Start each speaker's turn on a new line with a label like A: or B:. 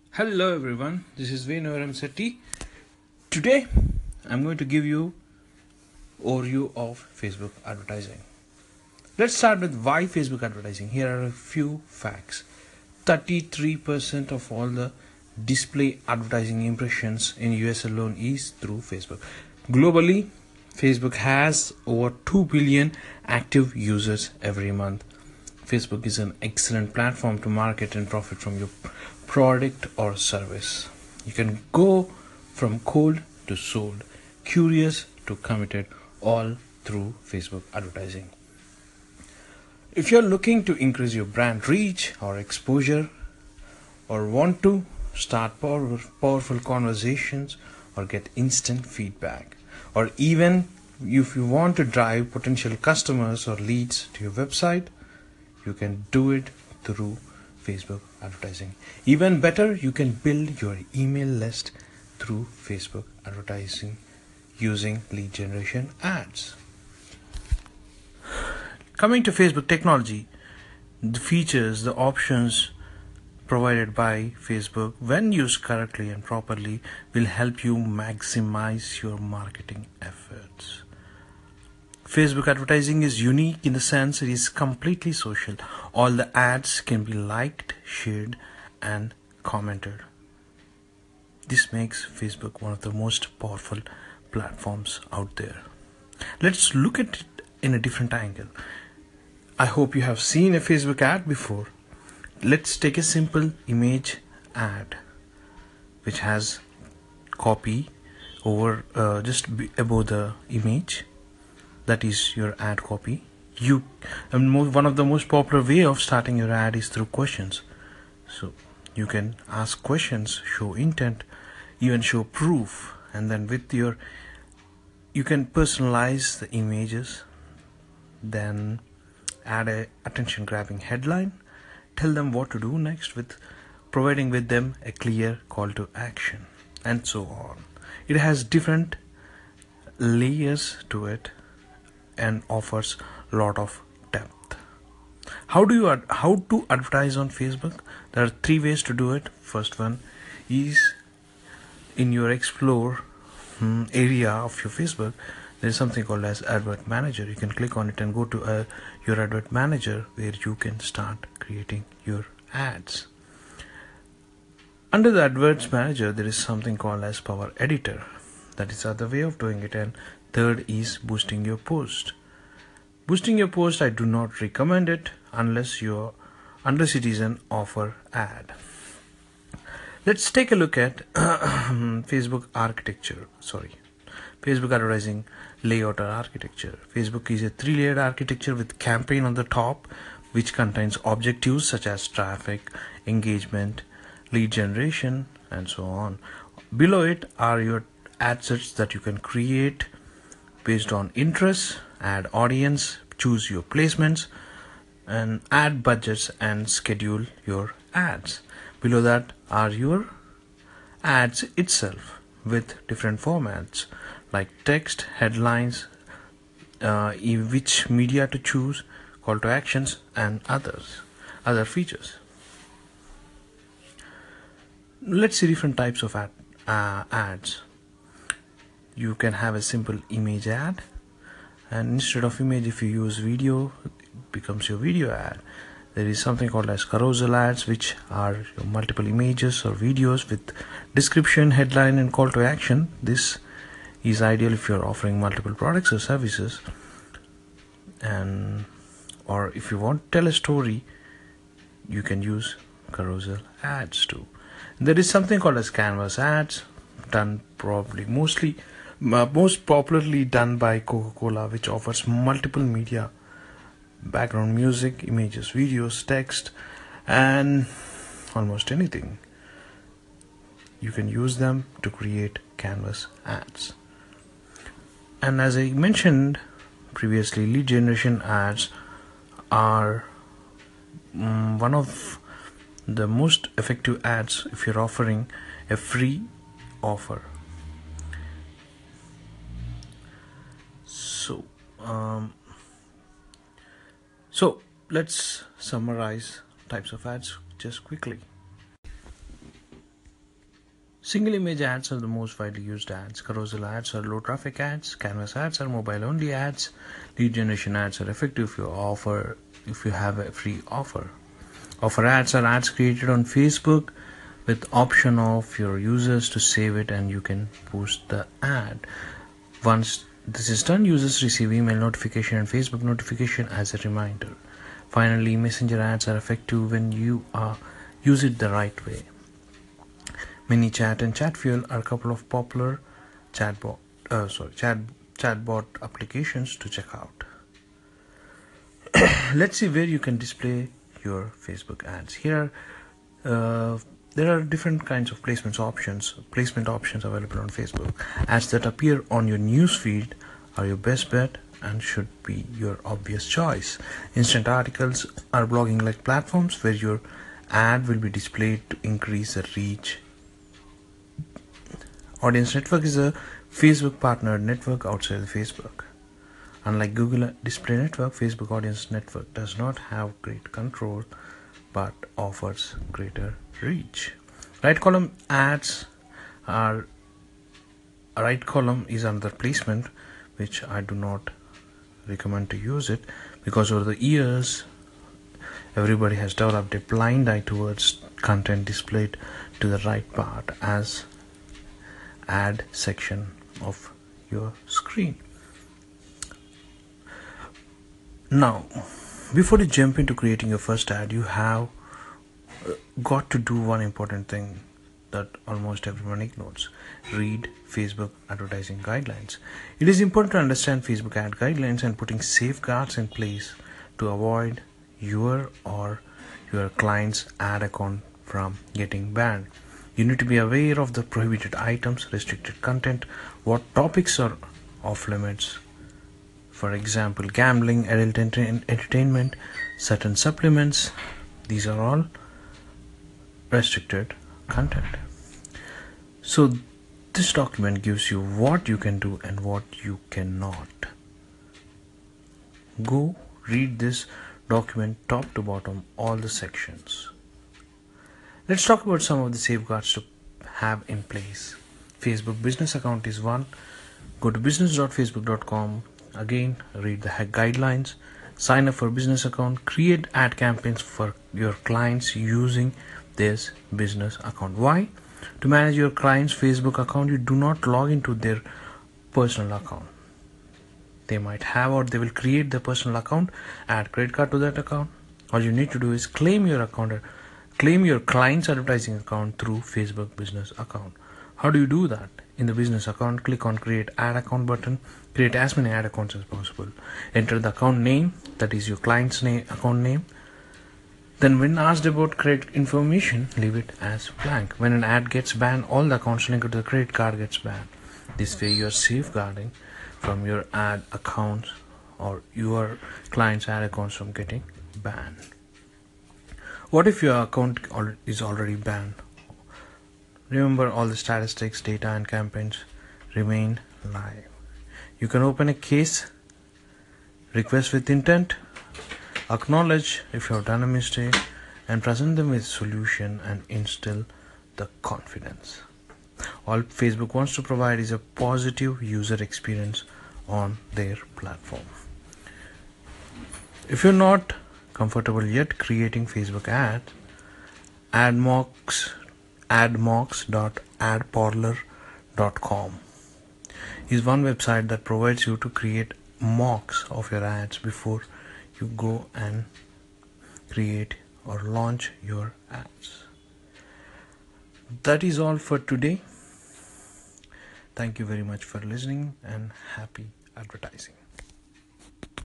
A: Hello everyone, this is Venu Ramsetti. Today I'm going to give you overview of Facebook advertising. Let's start with why Facebook advertising. Here are a few facts. 33% of all the display advertising impressions in US alone is through Facebook. Globally, Facebook has over 2 billion active users every month. Facebook is an excellent platform to market and profit from your product or service. You can go from cold to sold, curious to committed, all through Facebook advertising. If you're looking to increase your brand reach or exposure, or want to start powerful conversations or get instant feedback, or even if you want to drive potential customers or leads to your website, you can do it through Facebook advertising. Even better, you can build your email list through Facebook advertising using lead generation ads. Coming to Facebook technology, the features, the options provided by Facebook, when used correctly and properly, will help you maximize your marketing efforts. Facebook advertising is unique in the sense it is completely social. All the ads can be liked, shared, and commented. This makes Facebook one of the most powerful platforms out there. Let's look at it in a different angle. I hope you have seen a Facebook ad before. Let's take a simple image ad which has copy over just above the image. That is your ad copy. One of the most popular way of starting your ad is through questions. So you can ask questions, show intent, even show proof, and then you can personalize the images, then add a attention grabbing headline, tell them what to do next with providing with them a clear call to action, and so on. It has different layers to it and offers a lot of depth. How to advertise on Facebook? There are 3 ways to do it. First one is in your explore area of your Facebook. There is something called as Advert Manager. You can click on it and go to your Advert Manager, where you can start creating your ads. Under the Adverts Manager, there is something called as Power Editor. That is the other way of doing it. And third is boosting your post. Boosting your post, I do not recommend it unless it is an offer ad. Let's take a look at Facebook advertising layout or architecture. Facebook is a 3-layered architecture with campaign on the top, which contains objectives such as traffic, engagement, lead generation, and so on. Below it are your ad sets that you can create based on interests, add audience, choose your placements, and add budgets and schedule your ads. Below that are your ads itself with different formats like text, headlines, which media to choose, call to actions, and other features. Let's see different types of ads. You can have a simple image ad, and instead of image, if you use video, it becomes your video ad. There is something called as carousel ads, which are multiple images or videos with description, headline, and call to action. This is ideal if you're offering multiple products or services, or if you want to tell a story, you can use carousel ads too. There is something called as canvas ads, done probably most popularly done by Coca-Cola, which offers multiple media, background music, images, videos, text, and almost anything. You can use them to create canvas ads. And as I mentioned previously, lead generation ads are one of the most effective ads if you're offering a free offer. So let's summarize types of ads just quickly. Single image ads are the most widely used ads. Carousel ads are low traffic ads. Canvas ads are mobile only ads. Lead generation ads are effective if you have a free offer. Offer ads are ads created on Facebook with option of your users to save it, and you can post the ad. Once this is done, users receive email notification and Facebook notification as a reminder. Finally, messenger ads are effective when you use it the right way. MiniChat and Chatfuel are a couple of popular chatbot applications to check out. Let's see where you can display your Facebook ads. Here, there are different kinds of placement options available on Facebook. Ads that appear on your news feed are your best bet and should be your obvious choice. Instant articles are blogging-like platforms where your ad will be displayed to increase the reach. Audience Network is a Facebook partnered network outside of Facebook. Unlike Google Display Network, Facebook Audience Network does not have great control but offers greater reach. Right column is another placement which I do not recommend to use it, because over the years everybody has developed a blind eye towards content displayed to the right part as ad section of your screen. Now, before you jump into creating your first ad, you have got to do one important thing that almost everyone ignores: read Facebook advertising guidelines. It is important to understand Facebook ad guidelines and putting safeguards in place to avoid your or your client's ad account from getting banned. You need to be aware of the prohibited items, restricted content, what topics are off limits. For example, gambling, adult entertainment, certain supplements. These are all restricted content. So this document gives you what you can do and what you cannot. Go read this document top to bottom, all the sections. Let's talk about some of the safeguards to have in place. Facebook business account is one. Go to business.facebook.com. Again, read the guidelines. Sign up for business account. Create ad campaigns for your clients using this business account. Why? To manage your client's Facebook account, you do not log into their personal account. They might have, or they will create their personal account, add credit card to that account. All you need to do is claim your client's advertising account through Facebook business account. How do you do that? In the business account, click on create ad account button. Create as many ad accounts as possible. Enter the account name, that is your client's account name. Then when asked about credit information, leave it as blank. When an ad gets banned, all the accounts linked to the credit card gets banned. This way you are safeguarding from your ad accounts or your client's ad accounts from getting banned. What if your account is already banned? Remember, all the statistics, data and campaigns remain live. You can open a case, request with intent, acknowledge if you have done a mistake, and present them with solution and instill the confidence. All Facebook wants to provide is a positive user experience on their platform. If you're not comfortable yet creating Facebook ads, admocks.adparlor.com is one website that provides you to create mocks of your ads before you go and create or launch your ads. That is all for today. Thank you very much for listening, and happy advertising.